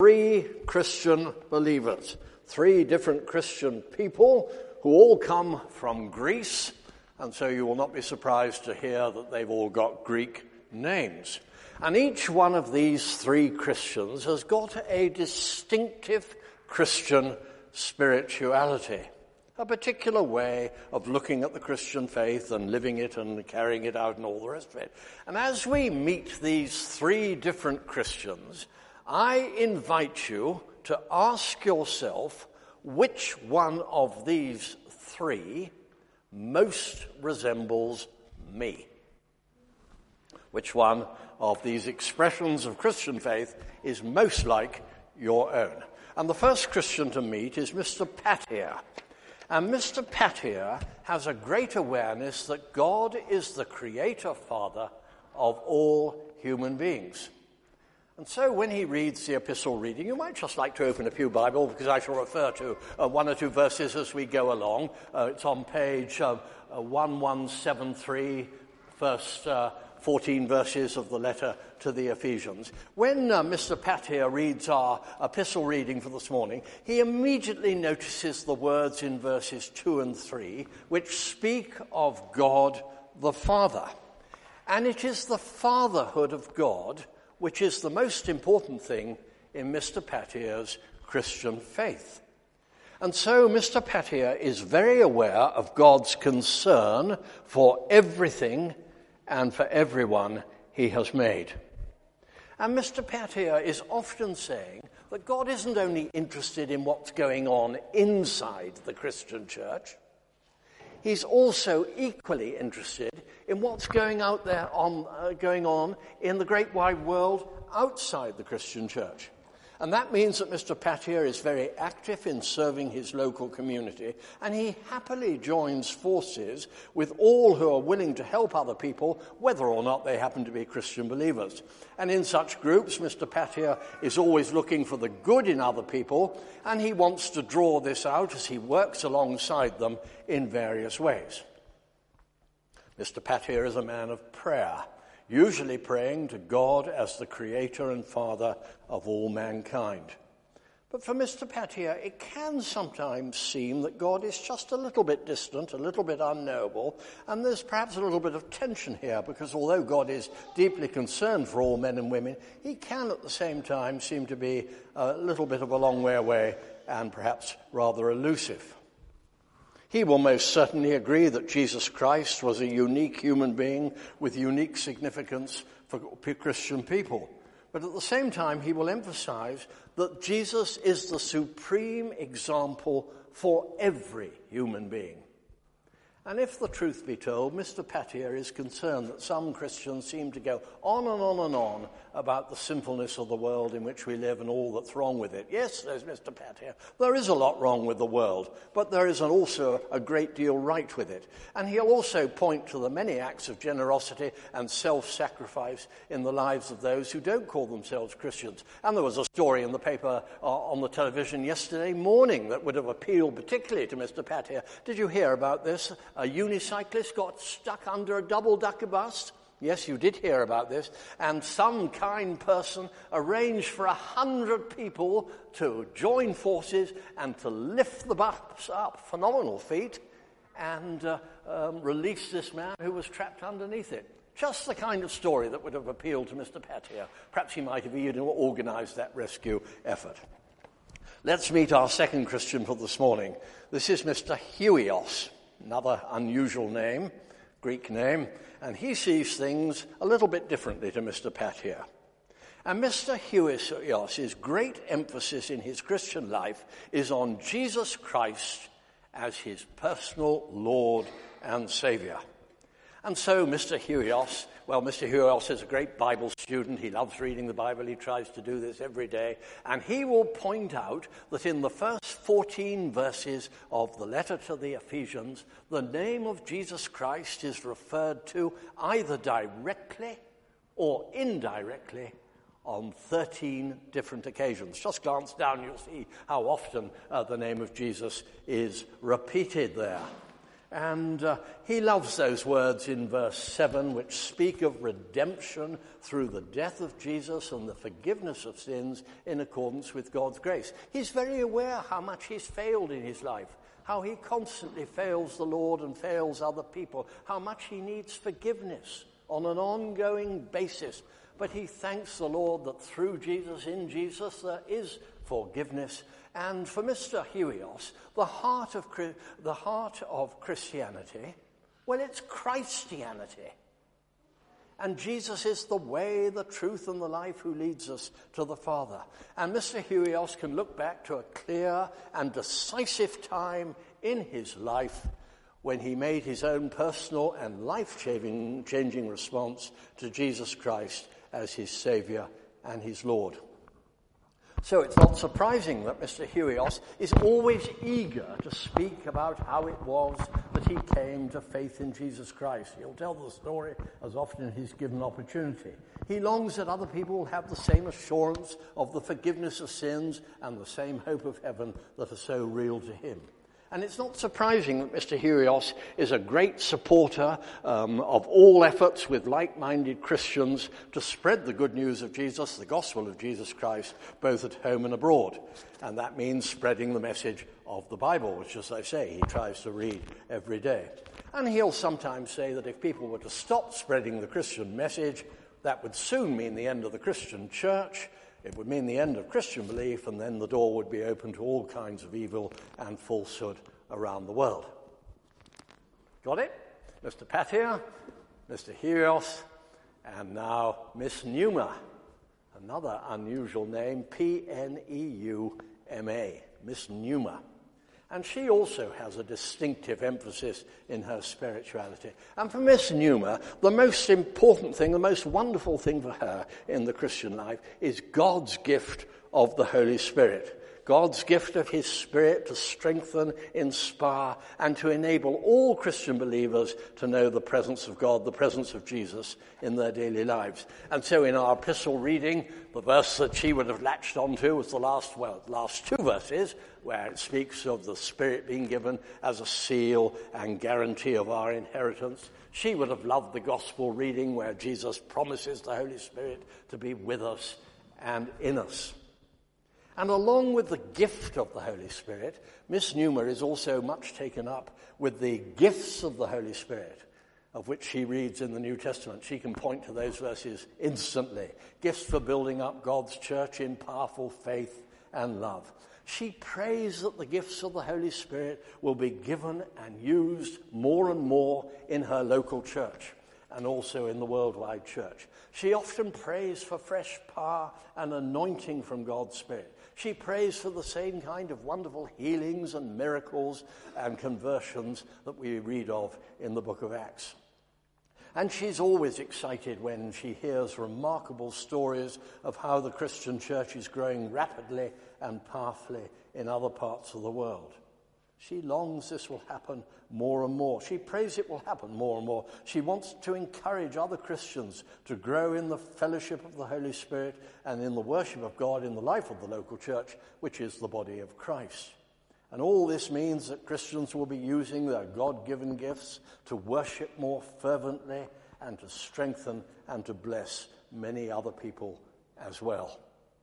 three Christian believers, three different Christian people who all come from Greece, and so you will not be surprised to hear that they've all got Greek names. And each one of these three Christians has got a distinctive Christian spirituality, a particular way of looking at the Christian faith and living it and carrying it out and all the rest of it. And as we meet these three different Christians, I invite you to ask yourself which one of these three most resembles me. Which one of these expressions of Christian faith is most like your own? And the first Christian to meet is Mr. Pattyer. And Mr. Pattyer has a great awareness that God is the creator father of all human beings. And so when he reads the epistle reading, you might just like to open a pew Bible, because I shall refer to one or two verses as we go along. It's on page 1173, first 14 verses of the letter to the Ephesians. When Mr. Pattyer reads our epistle reading for this morning, he immediately notices the words in verses 2 and 3, which speak of God the Father. And it is the fatherhood of God which is the most important thing in Mr. Pattyer's Christian faith. And so Mr. Pattyer is very aware of God's concern for everything and for everyone he has made. And Mr. Pattyer is often saying that God isn't only interested in what's going on inside the Christian church, he's also equally interested in what's going on in the great wide world outside the Christian church. And that means that Mr. Pattyer is very active in serving his local community, and he happily joins forces with all who are willing to help other people, whether or not they happen to be Christian believers. And in such groups, Mr. Pattyer is always looking for the good in other people, and he wants to draw this out as he works alongside them in various ways. Mr. Pattyer is a man of prayer, usually praying to God as the creator and father of all mankind. But for Mr. Pattyer, it can sometimes seem that God is just a little bit distant, a little bit unknowable, and there's perhaps a little bit of tension here, because although God is deeply concerned for all men and women, he can at the same time seem to be a little bit of a long way away and perhaps rather elusive. He will most certainly agree that Jesus Christ was a unique human being with unique significance for Christian people. But at the same time, he will emphasize that Jesus is the supreme example for every human being. And if the truth be told, Mr. Pattyer is concerned that some Christians seem to go on and on and on about the sinfulness of the world in which we live and all that's wrong with it. Yes, says Mr. Pattyer, there is a lot wrong with the world, but there is also a great deal right with it. And he'll also point to the many acts of generosity and self-sacrifice in the lives of those who don't call themselves Christians. And there was a story in the paper on the television yesterday morning that would have appealed particularly to Mr. Pattyer. Did you hear about this? A unicyclist got stuck under a double-decker bus. Yes, you did hear about this. And some kind person arranged for 100 people to join forces and to lift the bus up, phenomenal feat, and release this man who was trapped underneath it. Just the kind of story that would have appealed to Mr. Pattyer. Perhaps he might have even organized that rescue effort. Let's meet our second Christian for this morning. This is Mr. Huios. Another unusual name, Greek name, and he sees things a little bit differently to Mr. Pattyer. And Mr. Huios' great emphasis in his Christian life is on Jesus Christ as his personal Lord and Savior. And so Mr. Huios is a great Bible student. He loves reading the Bible. He tries to do this every day. And he will point out that in the first 14 verses of the letter to the Ephesians, the name of Jesus Christ is referred to either directly or indirectly on 13 different occasions. Just glance down, you'll see how often the name of Jesus is repeated there. And he loves those words in verse 7, which speak of redemption through the death of Jesus and the forgiveness of sins in accordance with God's grace. He's very aware how much he's failed in his life, how he constantly fails the Lord and fails other people, how much he needs forgiveness on an ongoing basis. But he thanks the Lord that through Jesus, in Jesus, there is forgiveness. And for Mr. Huios, the heart of Christianity, well, it's Christianity. And Jesus is the way, the truth, and the life who leads us to the Father. And Mr. Huios can look back to a clear and decisive time in his life when he made his own personal and life-changing response to Jesus Christ as his Saviour and his Lord. So it's not surprising that Mr. Huios is always eager to speak about how it was that he came to faith in Jesus Christ. He'll tell the story as often as he's given opportunity. He longs that other people will have the same assurance of the forgiveness of sins and the same hope of heaven that are so real to him. And it's not surprising that Mr. Huios is a great supporter of all efforts with like-minded Christians to spread the good news of Jesus, the gospel of Jesus Christ, both at home and abroad. And that means spreading the message of the Bible, which, as I say, he tries to read every day. And he'll sometimes say that if people were to stop spreading the Christian message, that would soon mean the end of the Christian church. It would mean the end of Christian belief, and then the door would be open to all kinds of evil and falsehood around the world. Got it? Mr. Patia, Mr. Huios, and now Miss Newma. Another unusual name, P-N-E-U-M-A, Miss Newma. And she also has a distinctive emphasis in her spirituality. And for Miss Newma, the most important thing, the most wonderful thing for her in the Christian life is God's gift of the Holy Spirit. God's gift of his Spirit to strengthen, inspire, and to enable all Christian believers to know the presence of God, the presence of Jesus in their daily lives. And so in our epistle reading, the verse that she would have latched onto was the last two verses, where it speaks of the Spirit being given as a seal and guarantee of our inheritance. She would have loved the gospel reading where Jesus promises the Holy Spirit to be with us and in us. And along with the gift of the Holy Spirit, Miss Newma is also much taken up with the gifts of the Holy Spirit, of which she reads in the New Testament. She can point to those verses instantly. Gifts for building up God's church in powerful faith and love. She prays that the gifts of the Holy Spirit will be given and used more and more in her local church and also in the worldwide church. She often prays for fresh power and anointing from God's Spirit. She prays for the same kind of wonderful healings and miracles and conversions that we read of in the book of Acts. And she's always excited when she hears remarkable stories of how the Christian church is growing rapidly and powerfully in other parts of the world. She longs this will happen more and more. She prays it will happen more and more. She wants to encourage other Christians to grow in the fellowship of the Holy Spirit and in the worship of God in the life of the local church, which is the body of Christ. And all this means that Christians will be using their God-given gifts to worship more fervently and to strengthen and to bless many other people as well.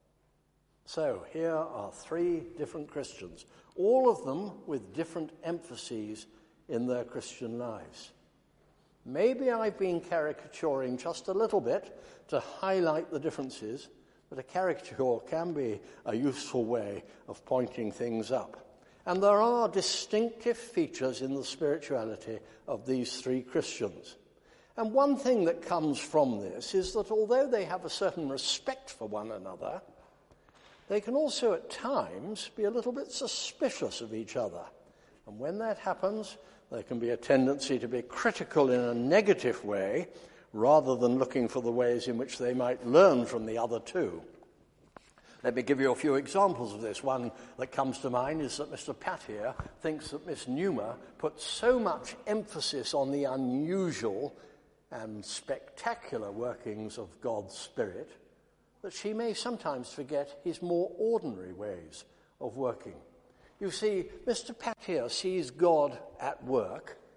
So here are three different Christians, all of them with different emphases in their Christian lives. Maybe I've been caricaturing just a little bit to highlight the differences, but a caricature can be a useful way of pointing things up. And there are distinctive features in the spirituality of these three Christians. And one thing that comes from this is that although they have a certain respect for one another, they can also at times be a little bit suspicious of each other. And when that happens, there can be a tendency to be critical in a negative way rather than looking for the ways in which they might learn from the other two. Let me give you a few examples of this. One that comes to mind is that Mr. Patia thinks that Miss Newma puts so much emphasis on the unusual and spectacular workings of God's Spirit that she may sometimes forget his more ordinary ways of working. You see, Mr. Patia sees God at work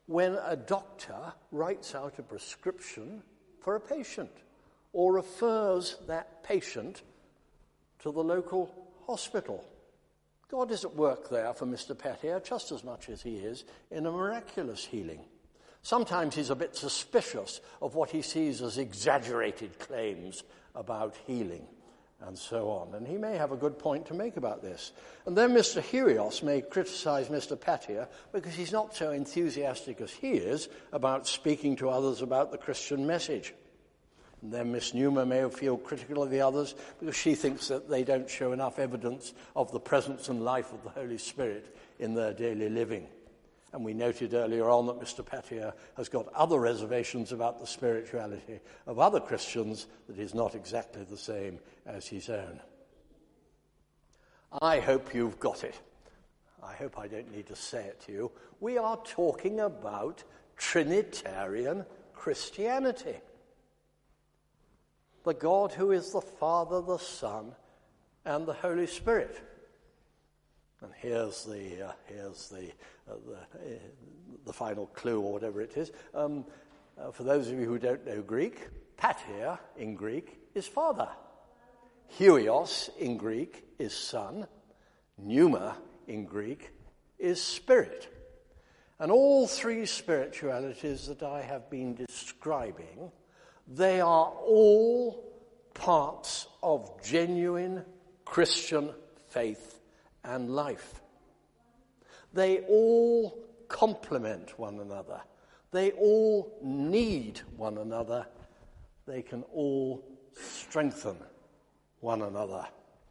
when a doctor writes out a prescription for a patient or refers that patient to the local hospital. God is at work there for Mr. Petier just as much as he is in a miraculous healing. Sometimes he's a bit suspicious of what he sees as exaggerated claims about healing and so on. And he may have a good point to make about this. And then Mr. Helios may criticize Mr. Petier because he's not so enthusiastic as he is about speaking to others about the Christian message. And then Miss Newman may feel critical of the others because she thinks that they don't show enough evidence of the presence and life of the Holy Spirit in their daily living. And we noted earlier on that Mr. Petier has got other reservations about the spirituality of other Christians that is not exactly the same as his own. I hope you've got it. I hope I don't need to say it to you. We are talking about Trinitarian Christianity. The God who is the Father, the Son, and the Holy Spirit. And here's the final clue, or whatever it is. For those of you who don't know Greek, pater in Greek is father. Huios in Greek is son. Pneuma in Greek is spirit. And all three spiritualities that I have been describing, they are all parts of genuine Christian faith and life. They all complement one another. They all need one another. They can all strengthen one another.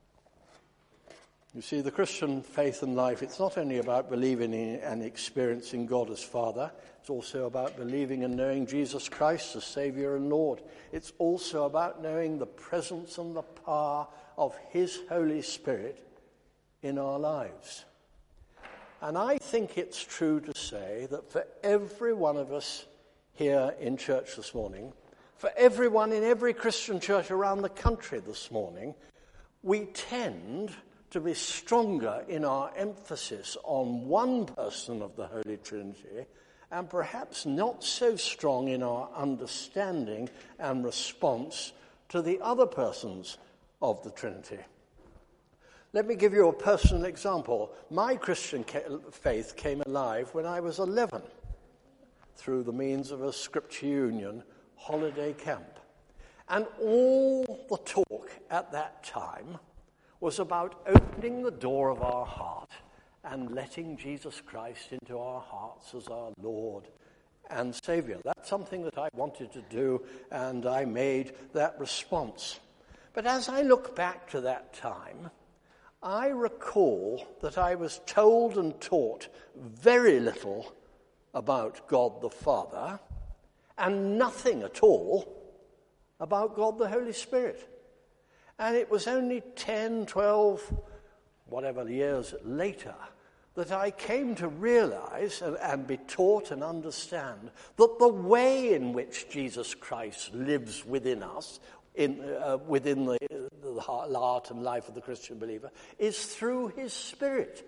You see, the Christian faith and life, it's not only about believing in and experiencing God as Father, it's also about believing and knowing Jesus Christ as Saviour and Lord. It's also about knowing the presence and the power of His Holy Spirit in our lives. And I think it's true to say that for every one of us here in church this morning, for everyone in every Christian church around the country this morning, we tend to be stronger in our emphasis on one person of the Holy Trinity and perhaps not so strong in our understanding and response to the other persons of the Trinity. Let me give you a personal example. My Christian faith came alive when I was 11 through the means of a Scripture Union holiday camp. And all the talk at that time was about opening the door of our heart and letting Jesus Christ into our hearts as our Lord and Saviour. That's something that I wanted to do, and I made that response. But as I look back to that time, I recall that I was told and taught very little about God the Father and nothing at all about God the Holy Spirit. And it was only 10, 12, whatever years later that I came to realize and be taught and understand that the way in which Jesus Christ lives within us, within the heart and life of the Christian believer, is through His Spirit.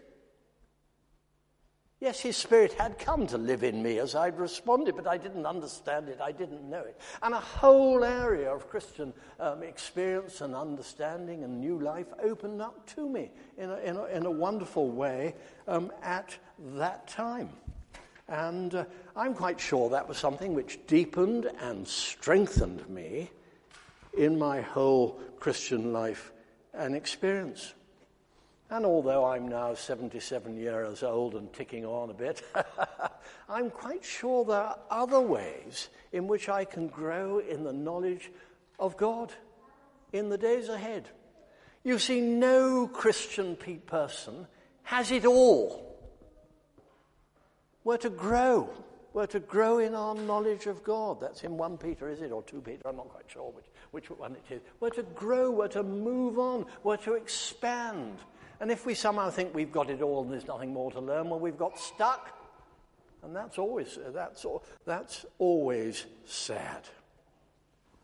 Yes, His Spirit had come to live in me as I'd responded, but I didn't understand it, I didn't know it. And a whole area of Christian experience and understanding and new life opened up to me in a wonderful way at that time. And I'm quite sure that was something which deepened and strengthened me in my whole Christian life and experience. And although I'm now 77 years old and ticking on a bit, I'm quite sure there are other ways in which I can grow in the knowledge of God in the days ahead. You see, no Christian person has it all. We're to grow. We're to grow in our knowledge of God. That's in 1 Peter, is it? Or 2 Peter? I'm not quite sure which one it is. We're to grow. We're to move on. We're to expand. And if we somehow think we've got it all and there's nothing more to learn, well, we've got stuck. And that's always sad.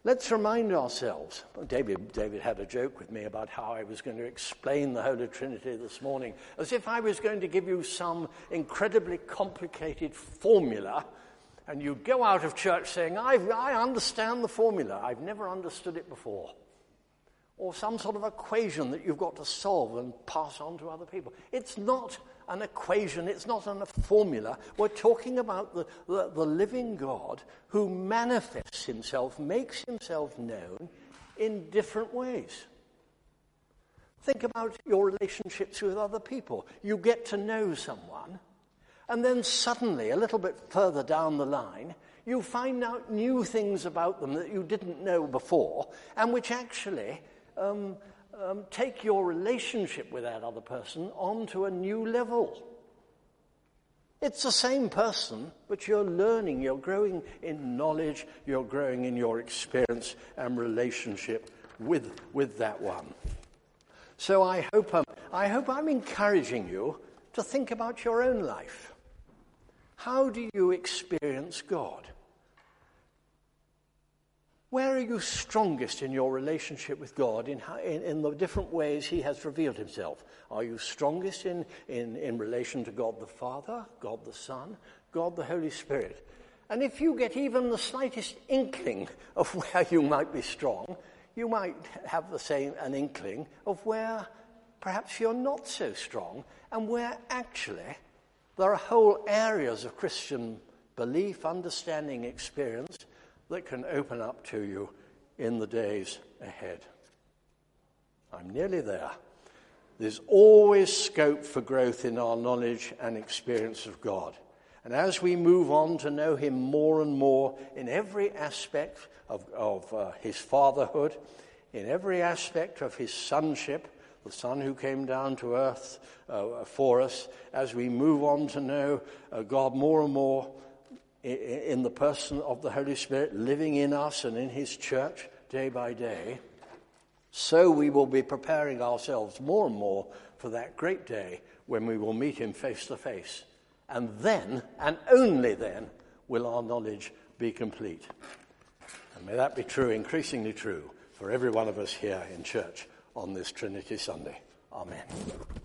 Let's remind ourselves. David had a joke with me about how I was going to explain the Holy Trinity this morning, as if I was going to give you some incredibly complicated formula, and you'd go out of church saying, I understand the formula. I've never understood it before. Or some sort of equation that you've got to solve and pass on to other people. It's not an equation, it's not a formula. We're talking about the living God who manifests himself, makes himself known in different ways. Think about your relationships with other people. You get to know someone, and then suddenly, a little bit further down the line, you find out new things about them that you didn't know before, and which actually take your relationship with that other person onto a new level. It's the same person, but you're learning, you're growing in knowledge, you're growing in your experience and relationship with that one. So I hope I'm encouraging you to think about your own life. How do you experience God? Where are you strongest in your relationship with God in the different ways he has revealed himself? Are you strongest in relation to God the Father, God the Son, God the Holy Spirit? And if you get even the slightest inkling of where you might be strong, you might have an inkling of where perhaps you're not so strong, and where actually there are whole areas of Christian belief, understanding, experience that can open up to you in the days ahead. I'm nearly there. There's always scope for growth in our knowledge and experience of God. And as we move on to know him more and more in every aspect of his fatherhood, in every aspect of his sonship, the Son who came down to earth for us, as we move on to know God more and more in the person of the Holy Spirit living in us and in his church day by day, so we will be preparing ourselves more and more for that great day when we will meet him face to face. And then, and only then, will our knowledge be complete. And may that be true, increasingly true, for every one of us here in church on this Trinity Sunday. Amen.